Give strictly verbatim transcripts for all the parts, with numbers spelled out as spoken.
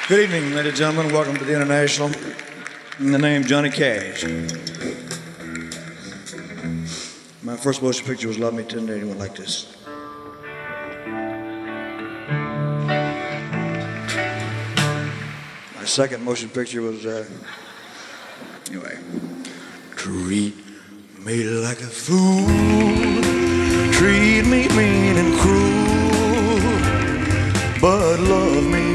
Good evening, ladies and gentlemen. Welcome to the International. In the name Johnny Cash. My first motion picture was Love Me Tender. Anyone like this? My second motion picture was, uh, anyway, treat me like a fool, treat me mean and cruel, but love me.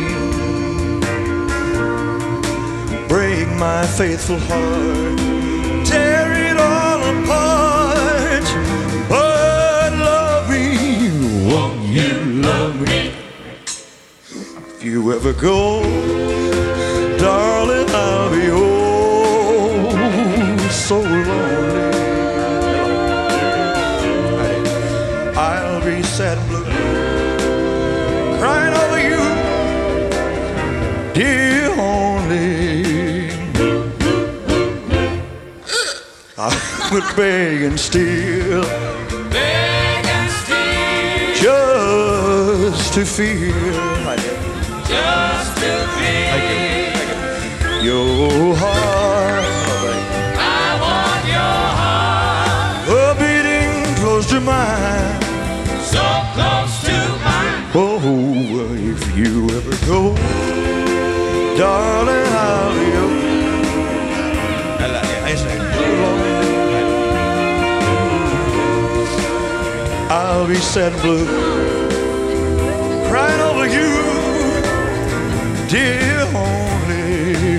Break my faithful heart, tear it all apart, but love me, won't you love me? If you ever go, darling, I'll be oh so lonely. I'll be sad and blue, crying over you, dear only. I would beg and steal, beg and steal, just to feel, just to feel your heart. I want your heart, A beating close to mine, so close to mine. Oh, if you ever go, darling, I'll be yours. I'll be sad and blue, crying over you, dear only.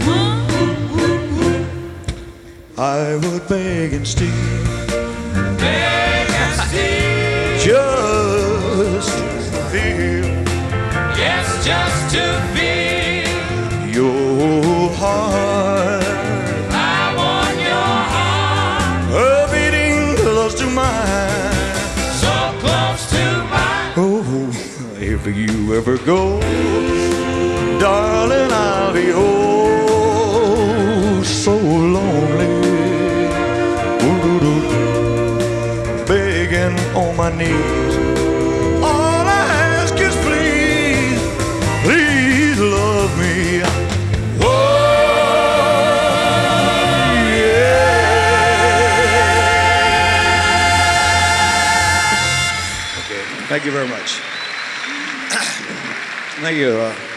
I would beg and steal, Beg and steal, just to feel yes, just to feel your heart. I want your heart, A beating close to mine. so close to mine. Oh, if you ever go, darling, I'll be oh so lonely. Ooh, begging on my knees. All I ask is please, please love me. Oh, yeah. Okay, thank you very much. Thank you. Uh,